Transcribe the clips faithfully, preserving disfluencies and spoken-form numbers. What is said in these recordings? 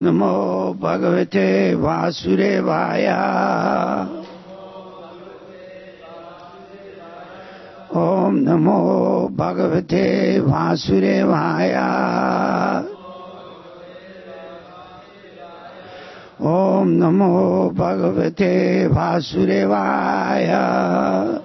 Namo Bhagavate Vasudevaya. Om Namo Bhagavate Vasudevaya. Om Namo Bhagavate Vasudevaya.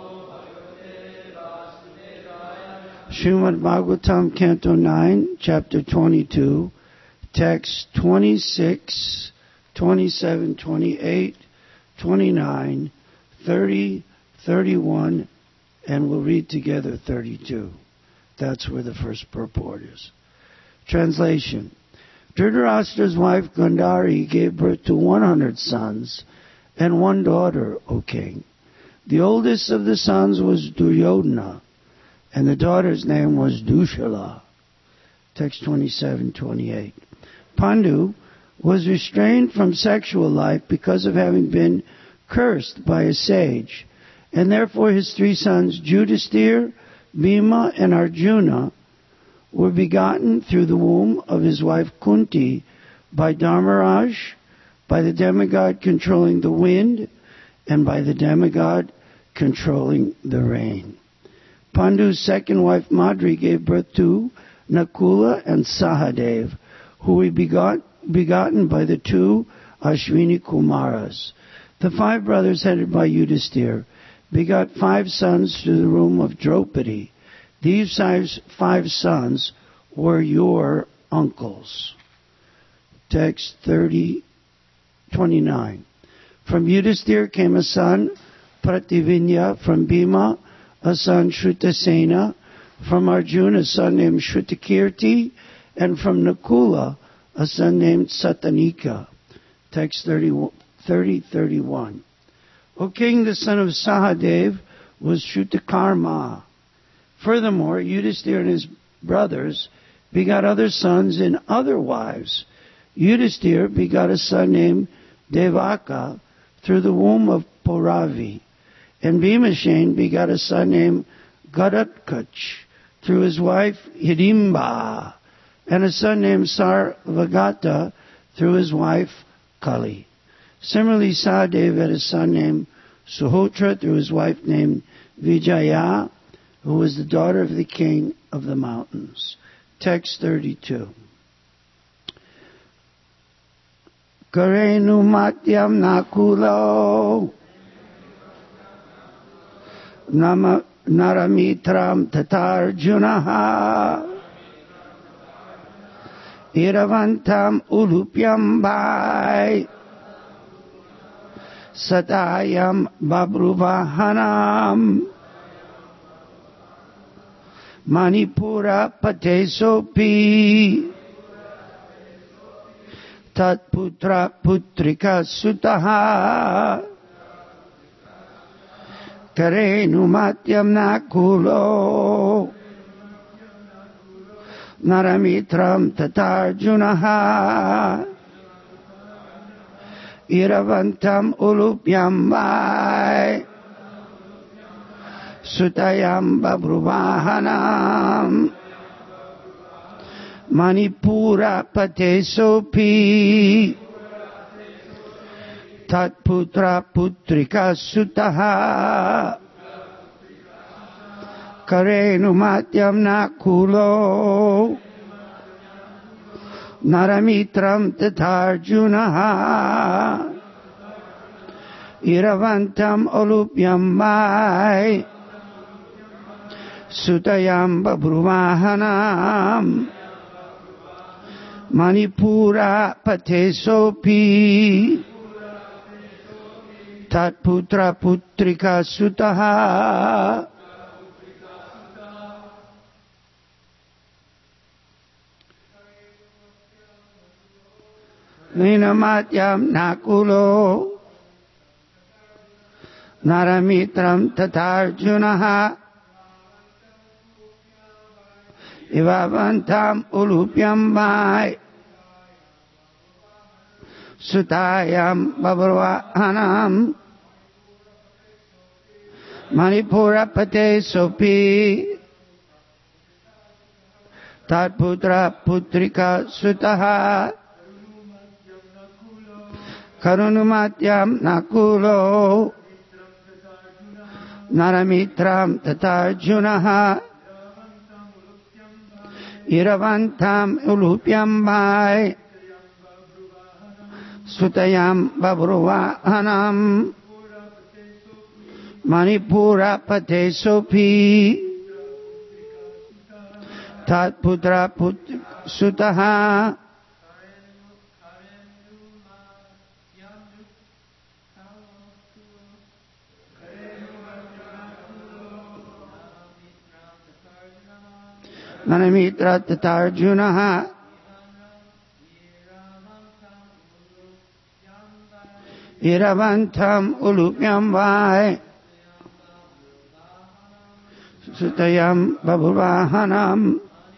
Srimad Bhagavatam, Canto nine, Chapter twenty-two, Text twenty-six, twenty-seven, twenty-eight, twenty-nine, thirty, thirty-one, and we'll read together thirty-two. That's where the first purport is. Translation. Dhritarashtra's wife Gandhari gave birth to one hundred sons and one daughter, O king. The oldest of the sons was Duryodhana, and the daughter's name was Dushala. Text twenty-seven, twenty-eight. Pandu was restrained from sexual life because of having been cursed by a sage, and therefore his three sons, Yudhisthira, Bhima, and Arjuna, were begotten through the womb of his wife Kunti by Dharmaraj, by the demigod controlling the wind, and by the demigod controlling the rain. Pandu's second wife Madri gave birth to Nakula and Sahadev, who were begot, begotten by the two Ashwini Kumaras. The five brothers headed by Yudhisthira begot five sons through the womb of Draupadi. These five sons were your uncles. Text thirty, twenty-nine. From Yudhisthira came a son, Prativinya. From Bhima, a son, Shrutasena. From Arjuna, a son named Shrutakirti. And from Nakula, a son named Satanika. Text thirty, thirty-one. O king, the son of Sahadev was Shrutakarma. Furthermore, Yudhisthira and his brothers begot other sons and other wives. Yudhisthira begot a son named Devaka through the womb of Puravi. And Bhimashen begot a son named Gadatkach through his wife Hidimba, and a son named Sarvagata through his wife Kali. Similarly, Sahadev had a son named Suhotra through his wife named Vijaya, who was the daughter of the king of the mountains. Text thirty-two. Karenu matyam nakulo nama naramitram tatarjunaha iravantam ulupyam bhai satayam babruvahanam Manipura patesopi tatputra putrika sutaha karenu matyam nakulo naramitram tatarjunaha iravantam ulupyam vai Sutayam babruvahanam Manipura patesopi Tatputra putrika sutaha Karenu matyam nakulo Naramitram tatarjunaha Iravantam olupyam vai Sutayam babruvahanam Manipura patesopi Tatputra putrika sutaha. Vinamatyam nakulo Naramitram tatarjunaha Ivavantam ulupyam vai Sutayam babruvahanam Manipura patesopi Tatputra putrika sutaha Karunumatyam Nakulo Naramitram Tatarjunaha Iravantam Ulupyam Vai Sutayam Babruvahanam Manipura Pate Sopi Tat Putra Put Sutaha Nanamitra Tatarjunaha Iravantam Ulupyam Vai Sutayam Babhuvahanam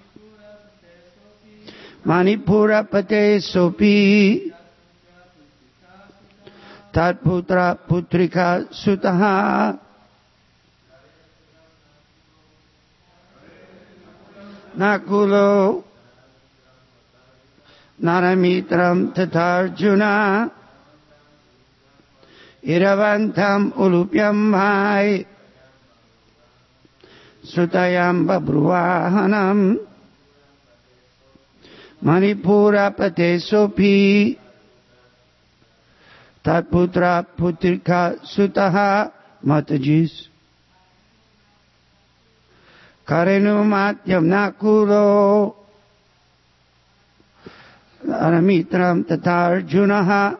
Manipura Pate Sopi Tatputra Putrika Sutaha Nakulo Naramitram Tatarjuna Iravantam Ulupyam Vai Sutayam Babruvahanam Manipura Pate Sopi Tatputra Putrika Sutaha Matajis Karenu Matyam Nakulo Aramitram Tatarjunaha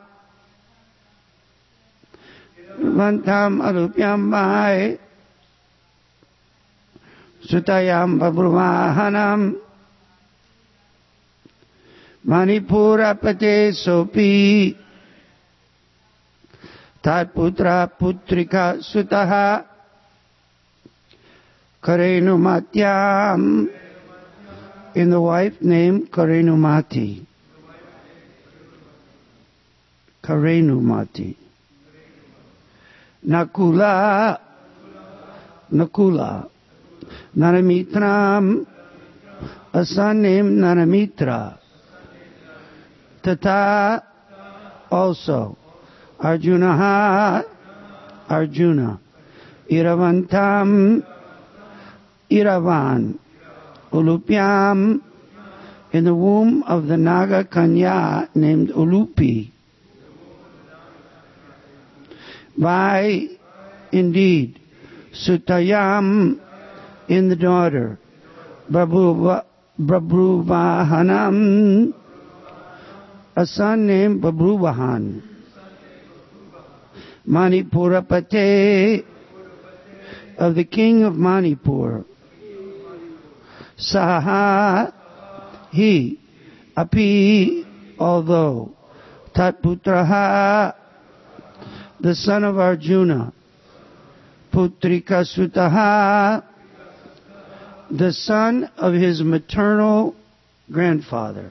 Vantam Alupyam Vai Sutayam Babruvahanam Manipura Pate Sopi Tatputra Putrika Sutaha Karenumatyam in the wife named Karenumati. Karenumati. Nakula Nakula Naramitram, a son named Naramitra. Tata also. Arjunaha Arjuna. Iravantam Iravan. Ulupyam in the womb of the Naga Kanya named Ulupi. Vai indeed. Sutayam in the daughter. Babruvahanam, a son named Babruvahan. Manipurapate, of the king of Manipur. Saha, he. Api, although. Tatputraha, the son of Arjuna. Putrika Sutaha, the son of his maternal grandfather.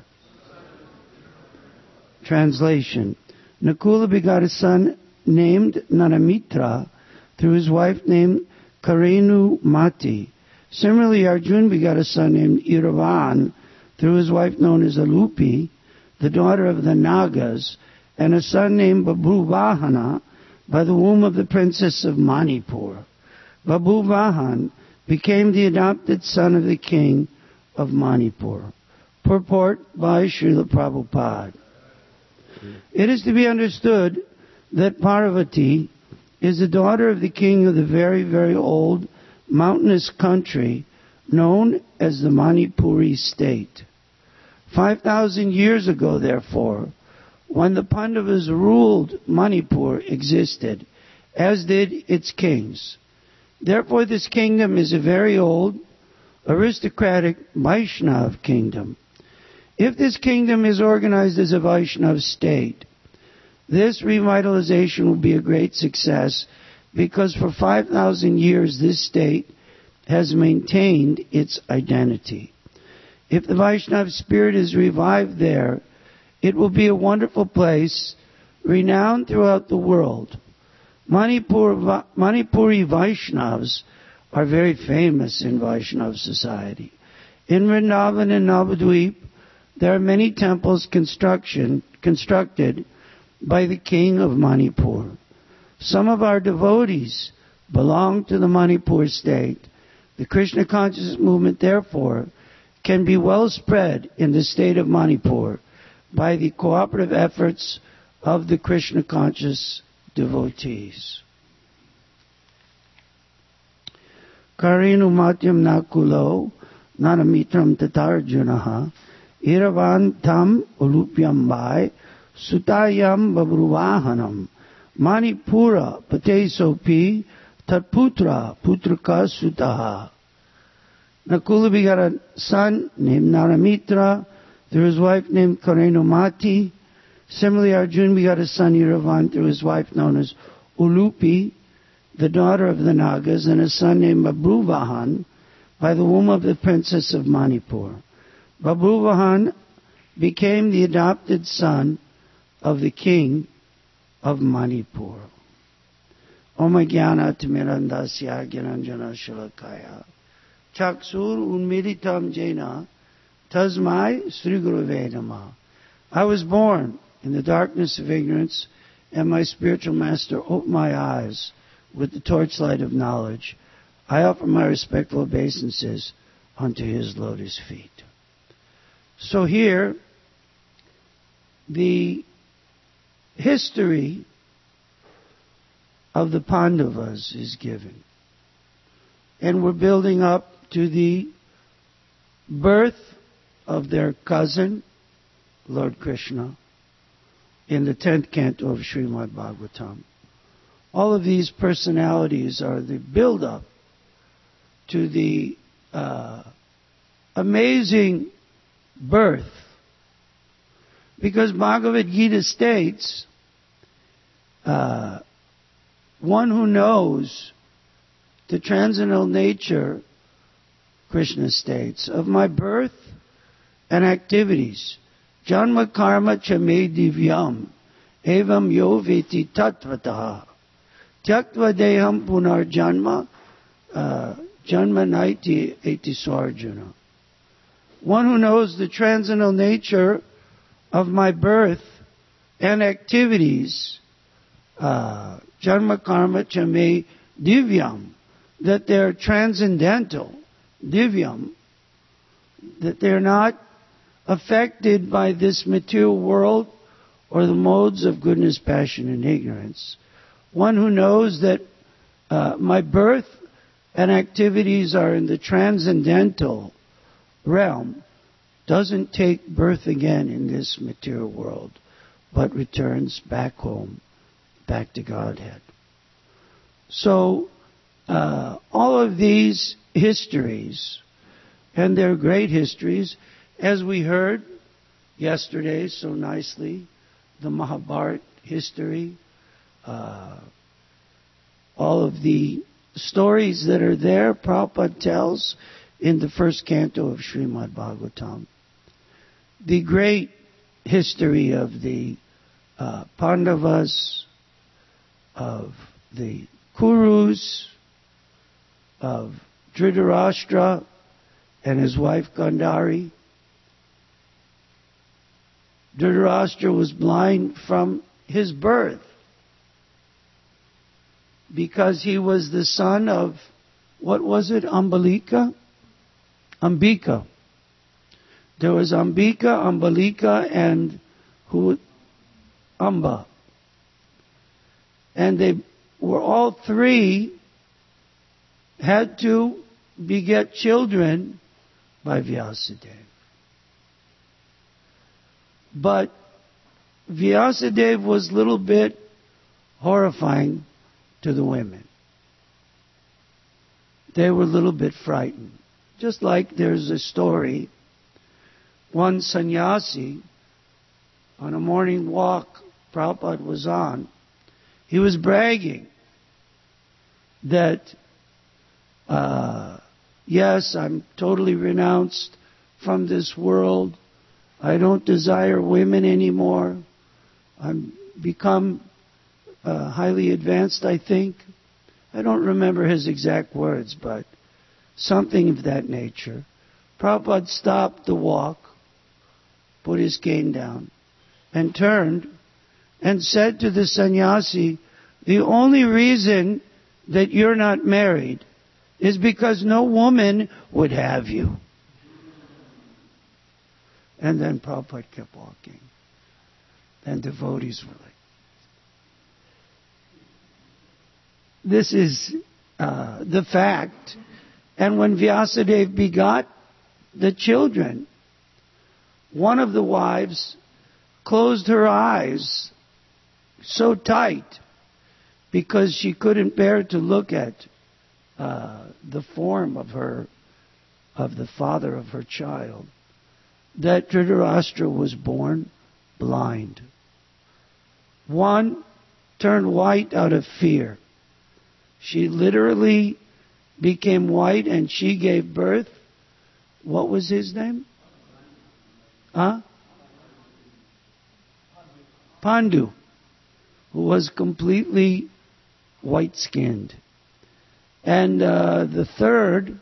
Translation. Nakula begot a son named Naramitra through his wife named Karenumati. Similarly, Arjuna begot a son named Iravan through his wife known as Alupi, the daughter of the Nagas, and a son named Babhuvahana by the womb of the princess of Manipur. Babhuvahan became the adopted son of the king of Manipur. Purport by Srila Prabhupada. It is to be understood that Parvati is the daughter of the king of the very, very old mountainous country known as the Manipuri state. Five thousand years ago, therefore, when the Pandavas ruled Manipur existed, as did its kings. Therefore, this kingdom is a very old, aristocratic Vaishnav kingdom. If this kingdom is organized as a Vaishnav state, this revitalization will be a great success because for five thousand years this state has maintained its identity. If the Vaishnav spirit is revived there, it will be a wonderful place, renowned throughout the world. Manipur, Manipuri Vaishnavas are very famous in Vaishnav society. In Vrindavan and Navadvip, there are many temples construction, constructed by the king of Manipur. Some of our devotees belong to the Manipur state. The Krishna consciousness movement, therefore, can be well spread in the state of Manipur by the cooperative efforts of the Krishna conscious devotees. Karinu matyam nakulo nanamitram tatarjunaha iravan tam ulupyam vai sutayam babruvahanam manipura patesopi tatputra putraka sutaha. Nakula begot a son named Naramitra through his wife named Karenumati. Similarly, Arjuna begot a son Iravan through his wife known as Ulupi, the daughter of the Nagas, and a son named Babruvahan by the womb of the princess of Manipur. Babruvahan became the adopted son of the king of Manipur. Om Jnana Timirandasya Gyananjana Shalakaya Chaksur Unmilitam Jena Tasmai Sri Gurave Namah. I was born in the darkness of ignorance, and my spiritual master opened my eyes with the torchlight of knowledge. I offer my respectful obeisances unto his lotus feet. So here, the history of the Pandavas is given. And we're building up to the birth of their cousin, Lord Krishna, in the tenth canto of Srimad Bhagavatam. All of these personalities are the build-up to the uh, amazing birth. Because Bhagavad Gita states, uh, one who knows the transcendental nature, Krishna states, of my birth and activities, Janma karma chame divyam, evam yo veti tatvataha, tyaktva deham punar janma, uh, janma naiti eti sarjuna. One who knows the transcendental nature of my birth and activities, uh, janma karma chame divyam, that they're transcendental, divyam, that they're not affected by this material world or the modes of goodness, passion, and ignorance. One who knows that uh, my birth and activities are in the transcendental realm doesn't take birth again in this material world, but returns back home, back to Godhead. So, uh, all of these histories, and they're great histories, as we heard yesterday so nicely, the Mahabharata history, uh, all of the stories that are there, Prabhupada tells in the first canto of Srimad Bhagavatam. The great history of the uh, Pandavas, of the Kurus, of Dhritarashtra and his wife Gandhari. Dhritarashtra was blind from his birth because he was the son of, what was it, Ambalika? Ambika. There was Ambika, Ambalika, and who? Amba. And they were all three had to beget children by Vyasadeva. But Vyasadeva was a little bit horrifying to the women. They were a little bit frightened. Just like there's a story, one sannyasi, on a morning walk Prabhupada was on, he was bragging that, uh, yes, I'm totally renounced from this world. I don't desire women anymore. I'm become uh, highly advanced, I think. I don't remember his exact words, but something of that nature. Prabhupada stopped the walk, put his cane down, and turned and said to the sannyasi, the only reason that you're not married is because no woman would have you. And then Prabhupada kept walking. And devotees were like, this is uh, the fact. And when Vyasadeva begot the children, one of the wives closed her eyes so tight because she couldn't bear to look at uh, the form of her, of the father of her child, that Dhritarashtra was born blind. One turned white out of fear. She literally became white and she gave birth. What was his name? Huh? Pandu, who was completely white-skinned. And uh, the third,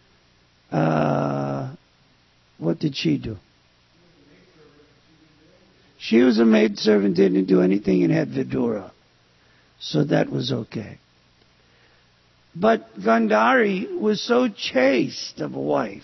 uh, what did she do? She was a maidservant, didn't do anything, and had Vidura. So that was okay. But Gandhari was so chaste of a wife.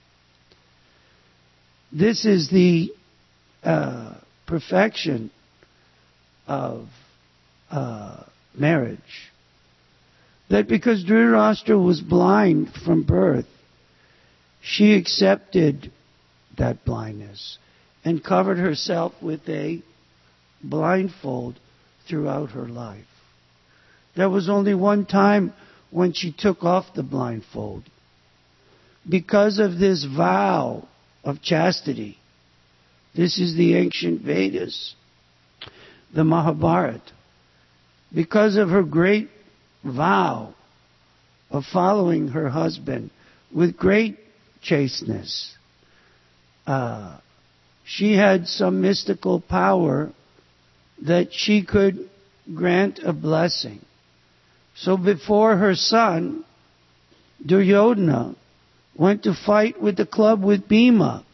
This is the uh, perfection of uh, marriage. That because Dhritarashtra was blind from birth, she accepted that blindness and covered herself with a blindfold throughout her life. There was only one time when she took off the blindfold. Because of this vow of chastity, this is the ancient Vedas, the Mahabharata. Because of her great vow of following her husband with great chasteness, uh, she had some mystical power that she could grant a blessing. So before her son, Duryodhana, went to fight with the club with Bhima,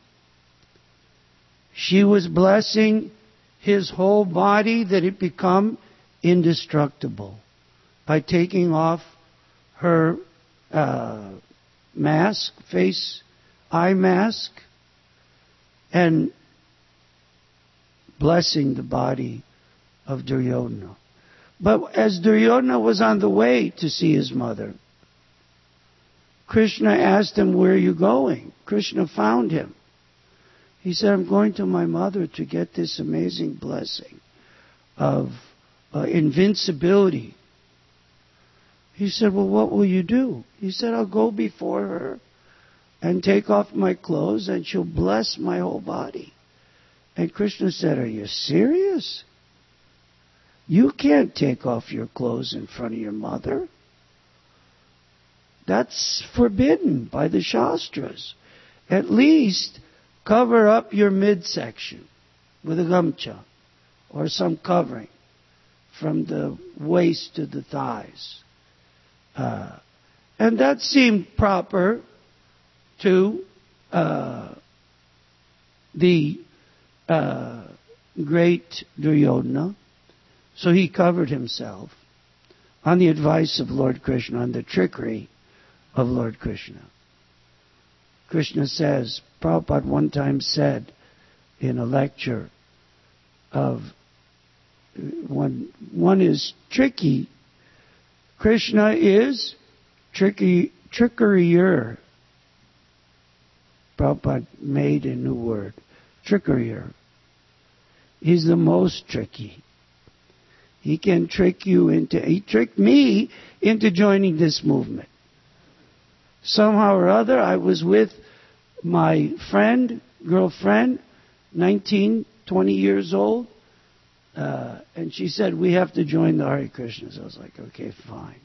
she was blessing his whole body that it become indestructible by taking off her uh, mask, face, eye mask, and blessing the body of Duryodhana. But as Duryodhana was on the way to see his mother, Krishna asked him, where are you going? Krishna found him. He said, I'm going to my mother to get this amazing blessing of uh, invincibility. He said, well, what will you do? He said, I'll go before her and take off my clothes and she'll bless my whole body. And Krishna said, are you serious? You can't take off your clothes in front of your mother. That's forbidden by the Shastras. At least cover up your midsection with a gamcha or some covering from the waist to the thighs. Uh, and that seemed proper to uh, the uh, great Duryodhana. So he covered himself on the advice of Lord Krishna, on the trickery of Lord Krishna. Krishna says, Prabhupada one time said in a lecture of when one is tricky, Krishna is tricky, trickerier. Prabhupada made a new word, trickerier. He's the most tricky. He can trick you into, he tricked me into joining this movement. Somehow or other, I was with my friend, girlfriend, nineteen, twenty years old, uh, and she said, we have to join the Hare Krishnas. I was like, okay, fine.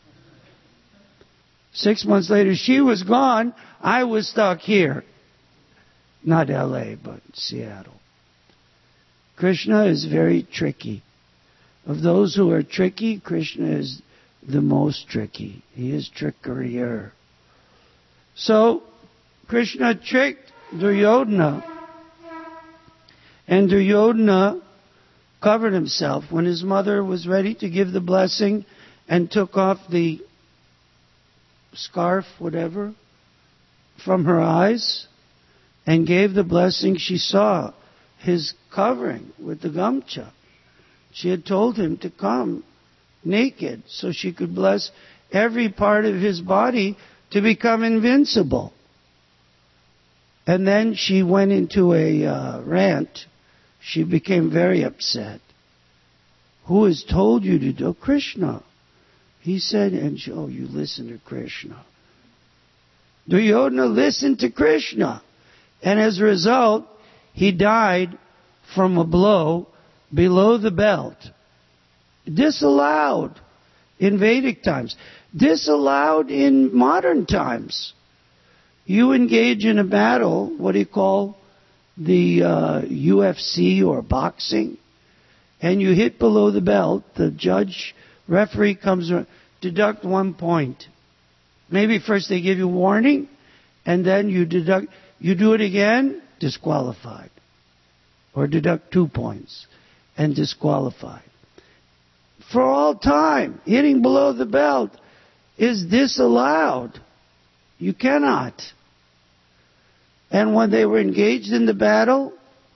Six months later, she was gone. I was stuck here. Not L A, but Seattle. Krishna is very tricky. Of those who are tricky, Krishna is the most tricky. He is trickerier. So, Krishna tricked Duryodhana. And Duryodhana covered himself. When his mother was ready to give the blessing and took off the scarf, whatever, from her eyes and gave the blessing, she saw his covering with the gamcha. She had told him to come naked so she could bless every part of his body to become invincible. And then she went into a uh, rant. She became very upset. Who has told you to do? Krishna. He said, and she, oh, you listen to Krishna. Duryodhana listened to Krishna. And as a result, he died from a blow below the belt. Disallowed in Vedic times. Disallowed in modern times. You engage in a battle, what do you call the uh, U F C or boxing, and you hit below the belt, the judge, referee comes around, deduct one point. Maybe first they give you warning, and then you deduct, you do it again, disqualified. Or deduct two points, and disqualified. For all time, hitting below the belt is disallowed. You cannot. And when they were engaged in the battle,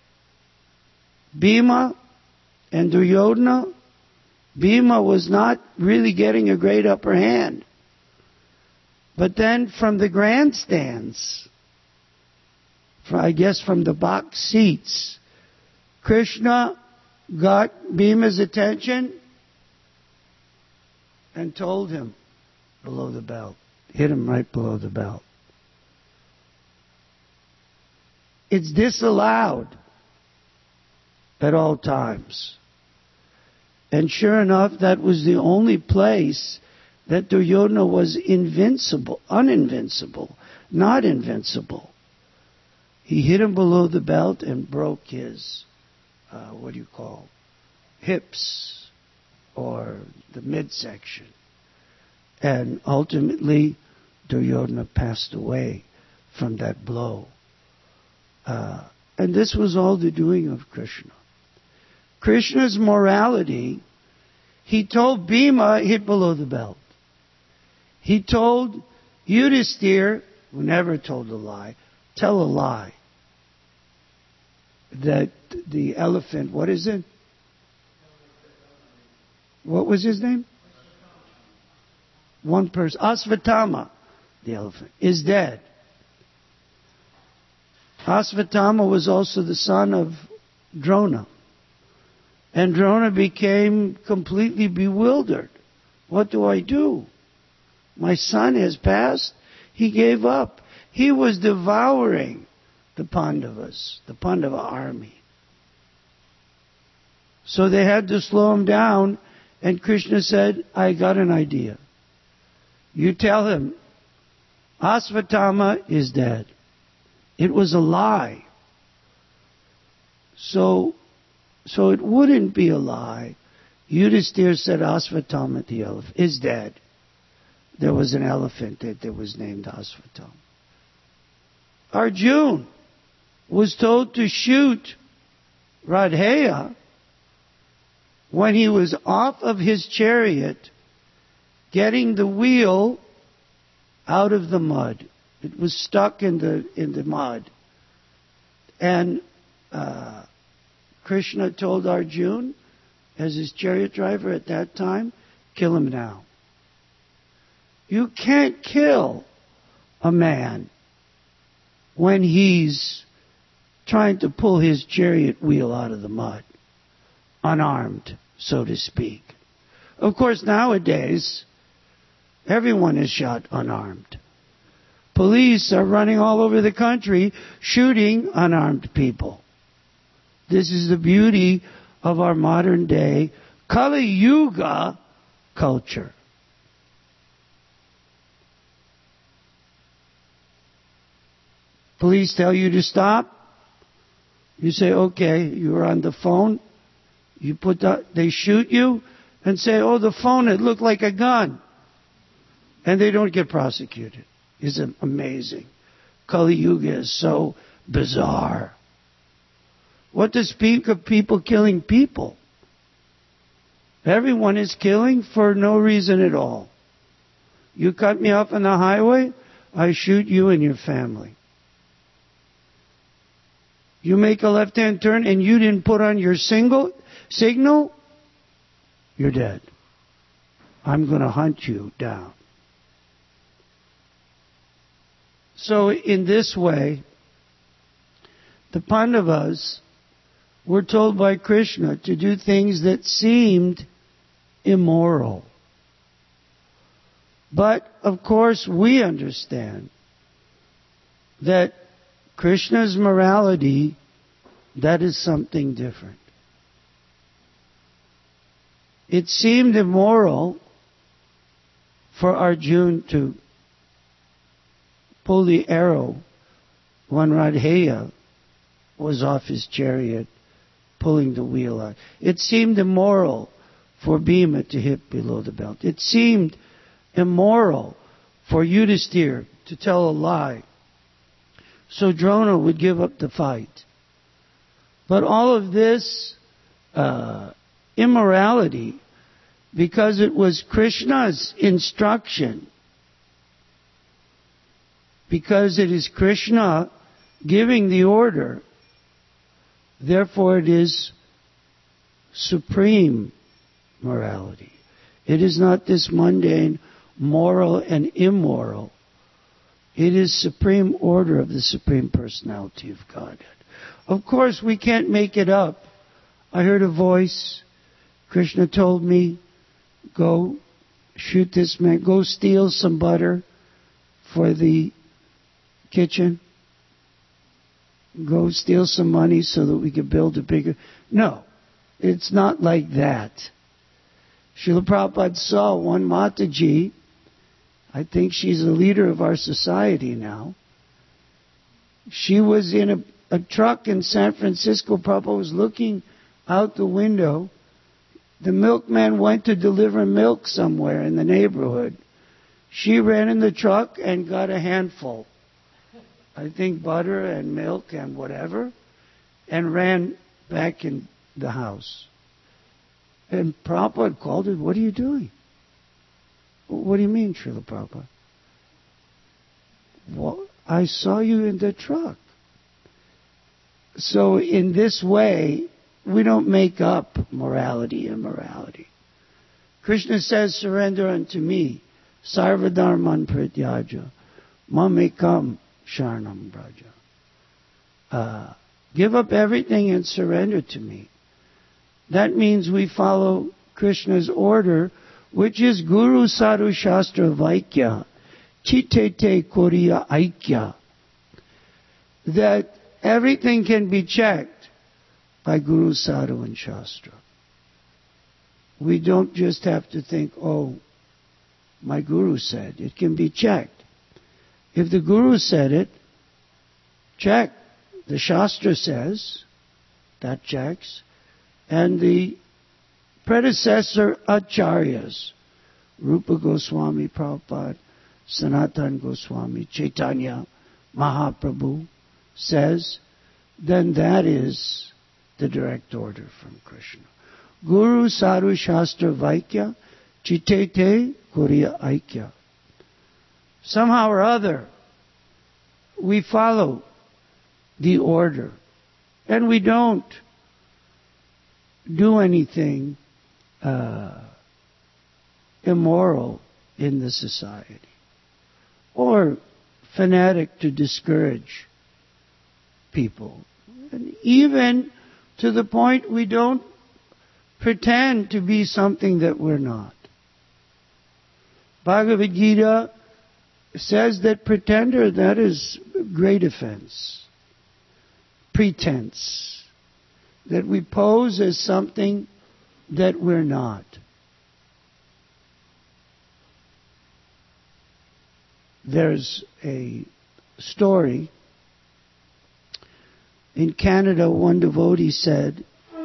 Bhima and Duryodhana, Bhima was not really getting a great upper hand. But then from the grandstands, from, I guess from the box seats, Krishna got Bhima's attention and told him below the belt. Hit him right below the belt. It's disallowed at all times. And sure enough, that was the only place that Duryodhana was invincible, uninvincible, not invincible. He hit him below the belt and broke his, uh, what do you call, hips or the midsection. And ultimately, Duryodhana passed away from that blow. Uh, and this was all the doing of Krishna. Krishna's morality, he told Bhima, hit below the belt. He told Yudhisthira, who never told a lie, tell a lie. That the elephant, what is it? What was his name? One person, Asvatthama, the elephant, is dead. Asvatthama was also the son of Drona. And Drona became completely bewildered. What do I do? My son has passed. He gave up. He was devouring the Pandavas, the Pandava army. So they had to slow him down, and Krishna said, I got an idea. You tell him, Asvatthama is dead. It was a lie. So, so it wouldn't be a lie. Yudhisthira said Asvatthama, the elephant, is dead. There was an elephant that, that was named Asvatthama. Arjuna was told to shoot Radheya when he was off of his chariot getting the wheel out of the mud. It was stuck in the in the mud. And uh, Krishna told Arjuna, as his chariot driver at that time, kill him now. You can't kill a man when he's trying to pull his chariot wheel out of the mud, unarmed, so to speak. Of course, nowadays, everyone is shot unarmed. Police are running all over the country shooting unarmed people. This is the beauty of our modern day Kali Yuga culture. Police tell you to stop. You say, okay, you're on the phone. You put the, they shoot you and say, oh, the phone, it looked like a gun. And they don't get prosecuted. It's amazing. Kali Yuga is so bizarre. What does speak of people killing people? Everyone is killing for no reason at all. You cut me off on the highway, I shoot you and your family. You make a left-hand turn and you didn't put on your single signal, you're dead. I'm going to hunt you down. So in this way, the Pandavas were told by Krishna to do things that seemed immoral. But, of course, we understand that Krishna's morality, that is something different. It seemed immoral for Arjuna to pull the arrow when Radheya was off his chariot pulling the wheel out. It seemed immoral for Bhima to hit below the belt. It seemed immoral for Yudhisthira to tell a lie so Drona would give up the fight. But all of this uh, immorality, because it was Krishna's instruction, because it is Krishna giving the order, therefore it is supreme morality. It is not this mundane moral and immoral. It is supreme order of the Supreme Personality of Godhead. Of course, we can't make it up. I heard a voice. Krishna told me, go shoot this man, go steal some butter for the kitchen. Go steal some money so that we can build a bigger... No, it's not like that. Srila Prabhupada saw one Mataji. I think she's a leader of our society now. She was in a, a truck in San Francisco. Prabhupada was looking out the window. The milkman went to deliver milk somewhere in the neighborhood. She ran in the truck and got a handful. I think butter and milk and whatever, and ran back in the house. And Prabhupada called her, what are you doing? What do you mean, Srila Prabhupada? Well, I saw you in the truck. So in this way, we don't make up morality and immorality. Krishna says, surrender unto me, sarvadharman prityaja, mamekam sharanam braja. Uh, give up everything and surrender to me. That means we follow Krishna's order, which is Guru Sadhu Shastra Vaikya, Chitete Koriya Aikya. That everything can be checked by Guru Sadhu and Shastra. We don't just have to think, oh, my Guru said. It can be checked. If the Guru said it, check. The Shastra says, that checks. And the predecessor acharyas, Rupa Goswami Prabhupada, Sanatana Goswami, Chaitanya Mahaprabhu, says, then that is the direct order from Krishna. Guru Sadhu Shastra Vaikya, Chitete Kuriya Aikya. Somehow or other, we follow the order. And we don't do anything uh, immoral in the society. Or fanatic to discourage people. And even to the point we don't pretend to be something that we're not. Bhagavad Gita says that pretender, that is great offense. Pretense. That we pose as something that we're not. There's a story. In Canada, one devotee said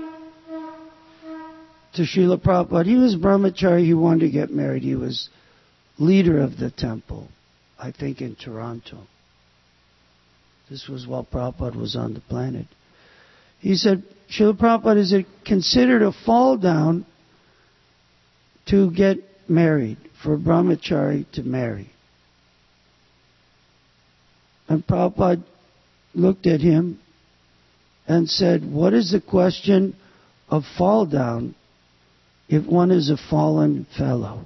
to Srila Prabhupada, he was brahmachari, he wanted to get married. He was leader of the temple, I think in Toronto. This was while Prabhupada was on the planet. He said, Srila Prabhupada, is it considered a fall down to get married, for brahmachari to marry. And Prabhupada looked at him and said, what is the question of fall down if one is a fallen fellow?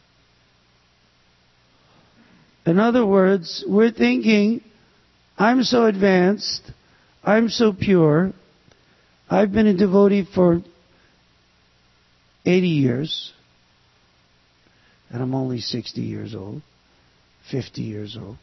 In other words, we're thinking, I'm so advanced, I'm so pure, I've been a devotee for eighty years, and I'm only sixty years old, fifty years old.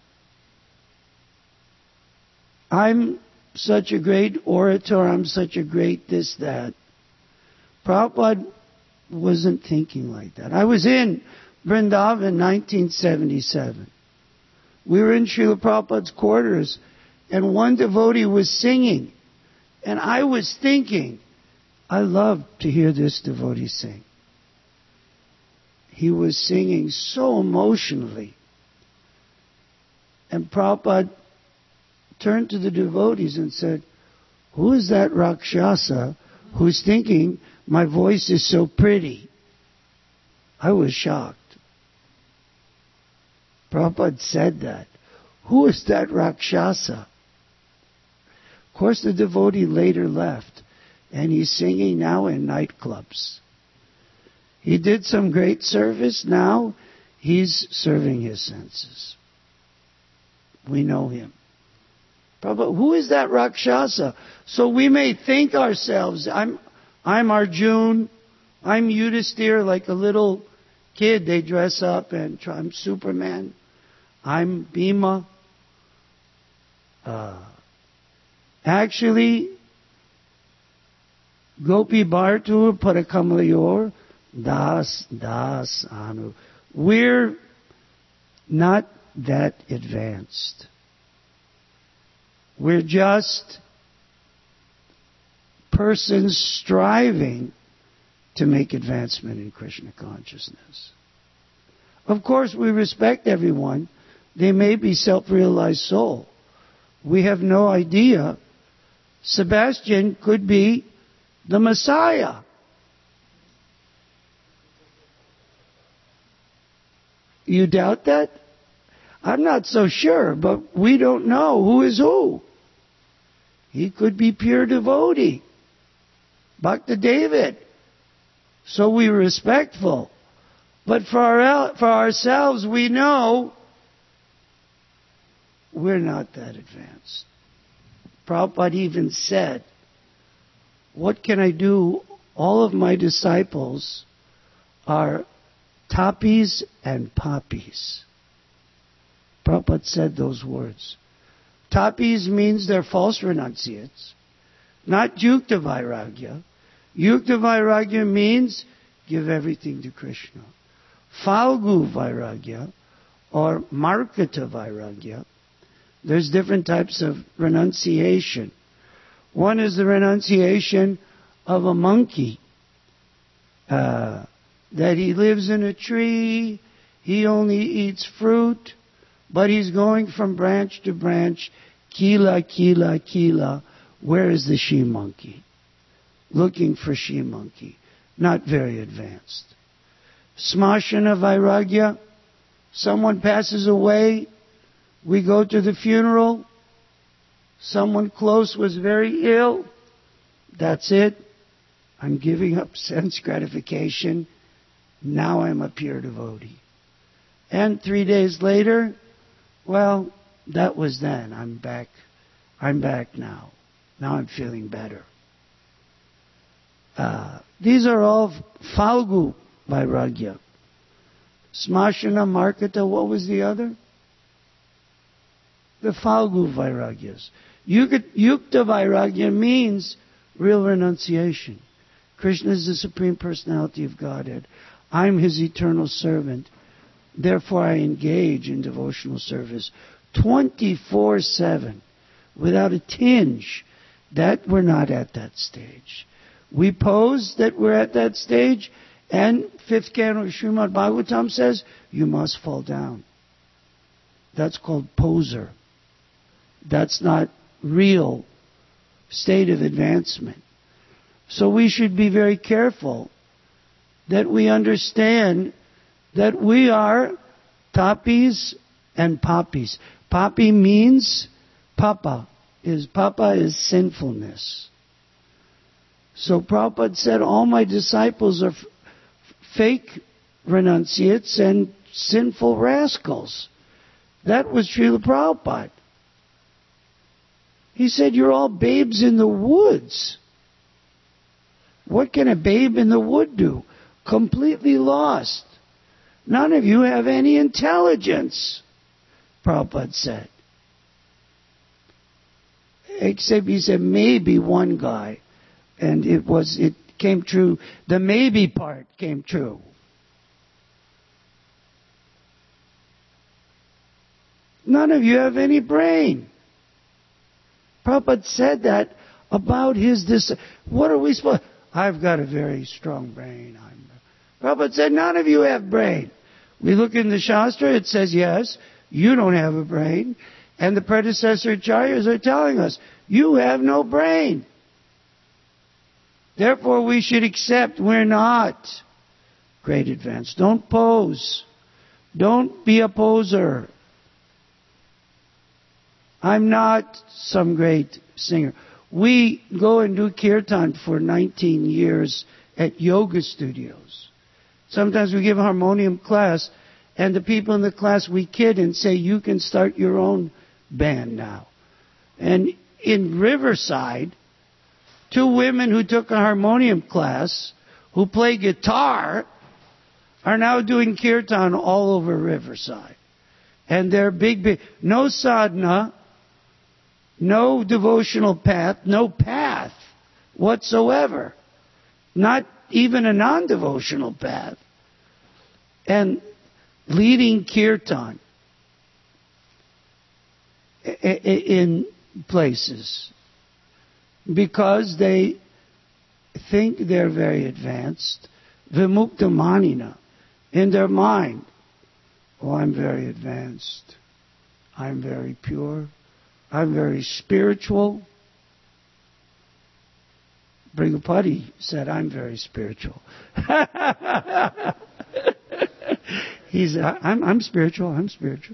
I'm such a great orator, I'm such a great this, that. Prabhupada wasn't thinking like that. I was in Vrindavan in nineteen seventy-seven. We were in Srila Prabhupada's quarters, and one devotee was singing. And I was thinking, I love to hear this devotee sing. He was singing so emotionally. And Prabhupada turned to the devotees and said, who is that Rakshasa who's thinking my voice is so pretty? I was shocked. Prabhupada said that. Who is that Rakshasa? Of course, the devotee later left, and he's singing now in nightclubs. He did some great service. Now he's serving his senses. We know him. Prabhupada, who is that Rakshasa? So we may think ourselves, I'm, I'm Arjun, I'm Yudhisthira, like a little kid. They dress up and try, I'm Superman. I'm Bhima. Uh, actually, Gopi Bhartur Parakamayor, Das, Das, Anu. We're not that advanced. We're just persons striving to make advancement in Krishna consciousness. Of course, we respect everyone. They may be self-realized soul. We have no idea. Sebastian could be the Messiah. You doubt that? I'm not so sure, but we don't know who is who. He could be pure devotee. Bhakta David. So we're respectful. But for, our, for ourselves, we know we're not that advanced. Prabhupada even said, what can I do? All of my disciples are tapis and poppies. Prabhupada said those words. Tapis means they're false renunciates, not yukta vairagya. Yukta vairagya means give everything to Krishna. Falgu vairagya or markata vairagya, there's different types of renunciation. One is the renunciation of a monkey, uh, that he lives in a tree, he only eats fruit, but he's going from branch to branch, kila, kila, kila. Where is the she-monkey? Looking for she-monkey. Not very advanced. Smashana vairagya. Someone passes away. We go to the funeral. Someone close was very ill. That's it. I'm giving up sense gratification. Now I'm a pure devotee. And three days later, well, that was then. I'm back. I'm back now. Now I'm feeling better. Uh, these are all Falgu Vairagya. Smashana, Markata, what was the other? The Falgu Vairagyas. Yukta Vairagya means real renunciation. Krishna is the Supreme Personality of Godhead. I'm His eternal servant. Therefore I engage in devotional service twenty-four seven without a tinge. That we're not at that stage. We pose that we're at that stage, and fifth canto of Srimad Bhagavatam says, you must fall down. That's called poser. That's not real state of advancement. So we should be very careful that we understand that we are tapis and papis. Papi means papa. Is papa is sinfulness. So Prabhupada said, all my disciples are f- fake renunciates and sinful rascals. That was Srila Prabhupada. He said, you're all babes in the woods. What can a babe in the wood do? Completely lost. None of you have any intelligence, Prabhupada said. Except he said maybe one guy. And it was, it came true. The maybe part came true. None of you have any brain. Prabhupada said that about his dis. What are we supposed? I've got a very strong brain. I'm, Prabhupada said none of you have brain. We look in the Shastra, it says yes, you don't have a brain. And the predecessor acharyas are telling us, you have no brain. Therefore we should accept we're not great advance. Don't pose. Don't be a poser. I'm not some great singer. We go and do kirtan for nineteen years at yoga studios. Sometimes we give a harmonium class, and the people in the class we kid and say, you can start your own band now. And in Riverside, two women who took a harmonium class, who play guitar, are now doing kirtan all over Riverside. And they're big, big, no sadhana, no devotional path, no path whatsoever. Not even a non-devotional path. And leading kirtan in places. Because they think they're very advanced. Vimukta manina. In their mind. Oh, I'm very advanced. I'm very pure. I'm very spiritual. Brigapati said, I'm very spiritual. He's, I'm, I'm spiritual, I'm spiritual.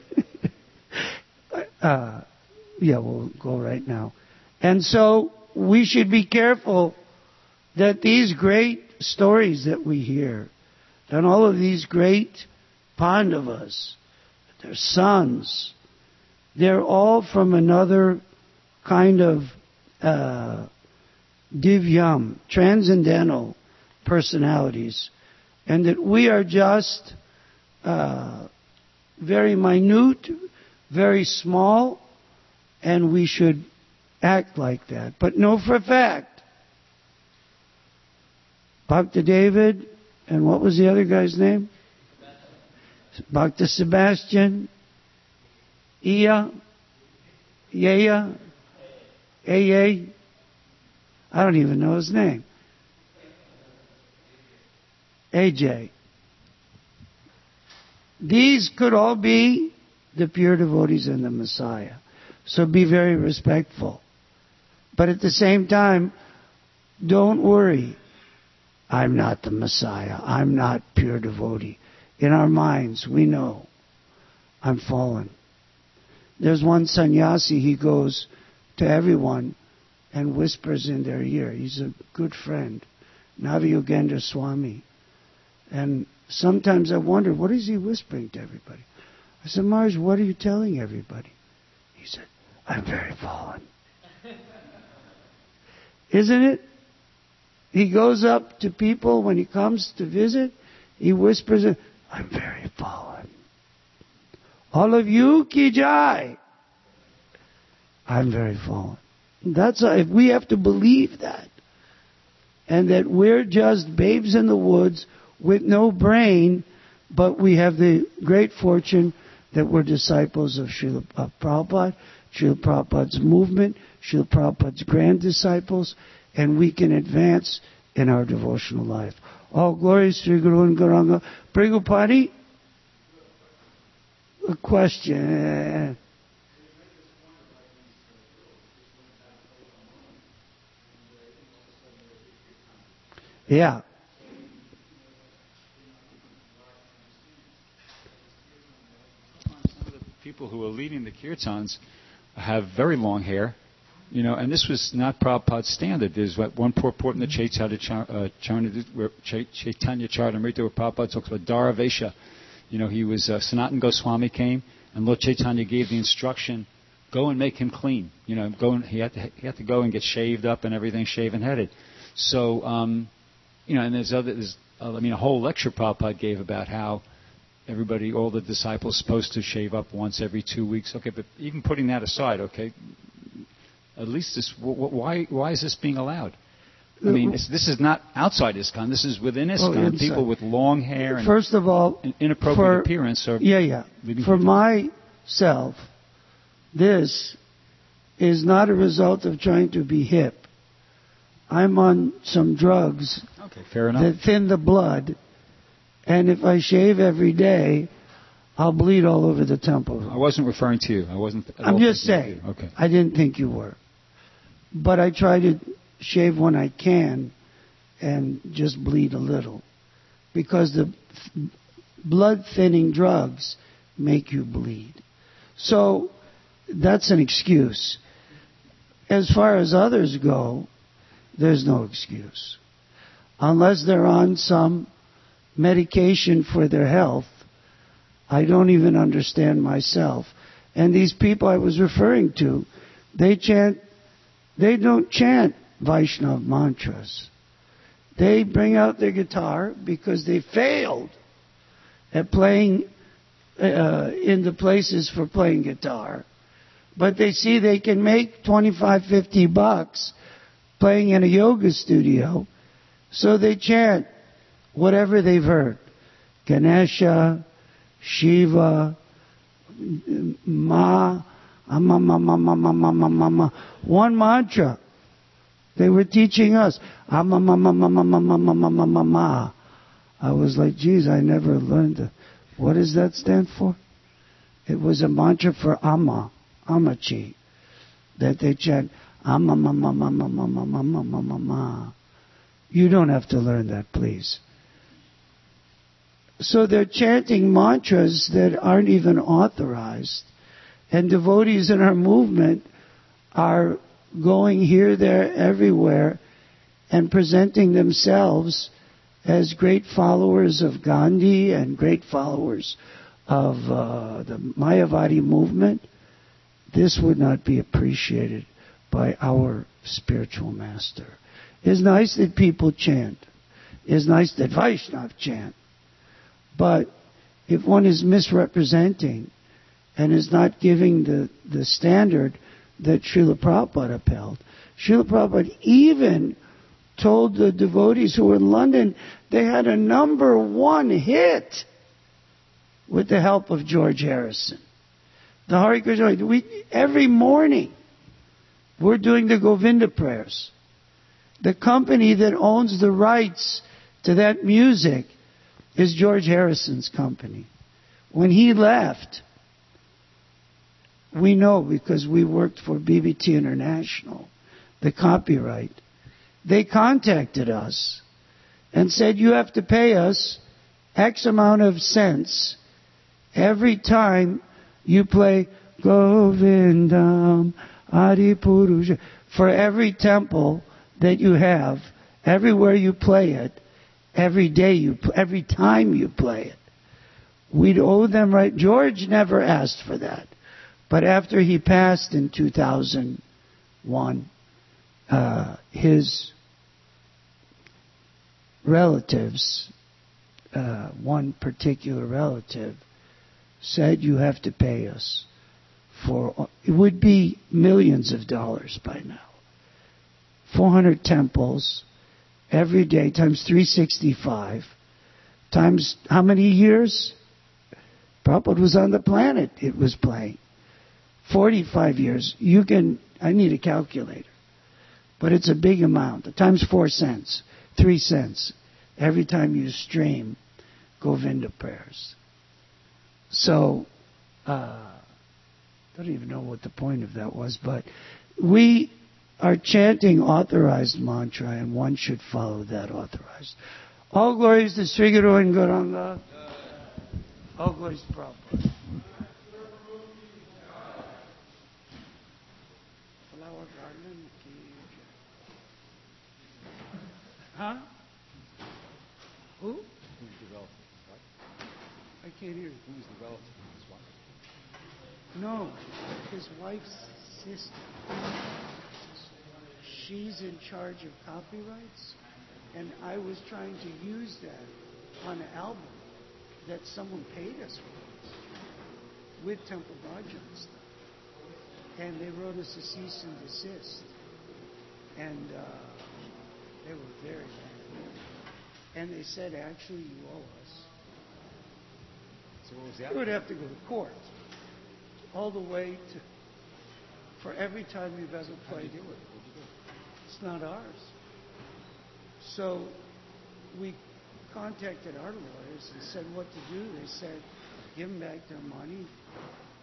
uh, yeah, we'll go right now. And so we should be careful that these great stories that we hear, and all of these great Pandavas, their sons, they're all from another kind of uh, divyam, transcendental personalities, and that we are just uh, very minute, very small, and we should act like that. But know for a fact, Bhakta David, and what was the other guy's name? Bhakta Sebastian, Iya, Yaya, Aya, I don't even know his name. A J. These could all be the pure devotees and the Messiah. So be very respectful. But at the same time, don't worry. I'm not the Messiah. I'm not pure devotee. In our minds, we know I'm fallen. There's one sannyasi, he goes to everyone and whispers in their ear. He's a good friend, Navayogendra Swami. And sometimes I wonder, what is he whispering to everybody? I said, Maharaj, what are you telling everybody? He said, I'm very fallen. Isn't it? He goes up to people when he comes to visit, he whispers, I'm very fallen. All of you, ki jai. I'm very fallen. That's a, if we have to believe that, and that we're just babes in the woods with no brain, but we have the great fortune that we're disciples of Srila Prabhupada, Srila Prabhupada's movement, Srila Prabhupada's grand disciples, and we can advance in our devotional life. All glories to Guru and Gauranga. Prabhupada, a question. Yeah. people who are leading the kirtans have very long hair, you know, and this was not Prabhupada's standard. There's one purport in the Chaitanya, uh, Chaitanya Charitamrita where Prabhupada talks about Dharavesha. You know, he was, uh, Sanatana Goswami came, and Lord Chaitanya gave the instruction, go and make him clean. You know, go and, he had to he had to go and get shaved up and everything, shaven headed. So, um, you know, and there's other, there's, uh, I mean, a whole lecture Prabhupada gave about how everybody, all the disciples, supposed to shave up once every two weeks. Okay, but even putting that aside, okay, at least this, why why is this being allowed? I mean, it's, this is not outside ISKCON. This is within ISKCON. Oh, people with long hair and first of all, inappropriate for, appearance are yeah, yeah. For myself, this is not a result of trying to be hip. I'm on some drugs okay, fair enough. that thin the blood. And if I shave every day, I'll bleed all over the temple. I wasn't referring to you. I wasn't. I'm just saying. Okay. I didn't think you were. But I try to shave when I can and just bleed a little. Because the th- blood-thinning drugs make you bleed. So that's an excuse. As far as others go, there's no excuse. Unless they're on some medication for their health, I don't even understand myself. And these people I was referring to, they chant, they don't chant Vaishnava mantras. They bring out their guitar because they failed at playing uh, in the places for playing guitar. But they see they can make twenty-five, fifty bucks playing in a yoga studio, so they chant whatever they've heard. Ganesha, Shiva, Ma, ama, ma, ma, ma, ma, ma, ma, ma, ma. One mantra. They were teaching us. Ama, ma, ma, ma, ma, ma, ma, ma, ma, ma, ma, ma. I was like, geez, I never learned that. What does that stand for? It was a mantra for Ama, Amachi, that they chant, Ama, ma, ma, ma, ma, ma, ma, ma, ma, ma, ma, ma. You don't have to learn that, please. So they're chanting mantras that aren't even authorized. And devotees in our movement are going here, there, everywhere, and presenting themselves as great followers of Gandhi and great followers of uh, the Mayavadi movement. This would not be appreciated by our spiritual master. It's nice that people chant. It's nice that Vaishnava chant. But if one is misrepresenting and is not giving the, the standard that Srila Prabhupada upheld, Srila Prabhupada even told the devotees who were in London they had a number one hit with the help of George Harrison. The Hare Krishna, we, every morning we're doing the Govinda prayers. The company that owns the rights to that music is George Harrison's company. When he left, we know because we worked for B B T International, the copyright. They contacted us and said, you have to pay us X amount of cents every time you play Govindam Adipurusha. For every temple that you have, everywhere you play it, every day you, every time you play it, we'd owe them right. George never asked for that, but after he passed in two thousand one, uh, his relatives, uh, one particular relative, said you have to pay us for. It would be millions of dollars by now. four hundred temples, every day, times three hundred sixty-five, times how many years? Prabhupada was on the planet, it was playing. forty-five years. You can, I need a calculator. But it's a big amount. Times four cents, three cents, every time you stream Govinda prayers. So, uh, I don't even know what the point of that was, but we are chanting authorized mantra, and one should follow that authorized. All glories to Sri Guru and Gauranga. All glories to Prabhupada. Huh? Who? Who's the relative? What? I can't hear you. Who's the relative? His wife? No, his wife's sister. She's in charge of copyrights, and I was trying to use that on an album that someone paid us for, with Temple Bajra and stuff. And they wrote us a cease and desist. And uh, they were very mad. And they said, actually, you owe us. So what was the You outcome? would have to go to court. All the way to, for every time you've ever How'd you played do it. it? What'd you do? It's not ours. So we contacted our lawyers and said what to do. They said, give them back their money,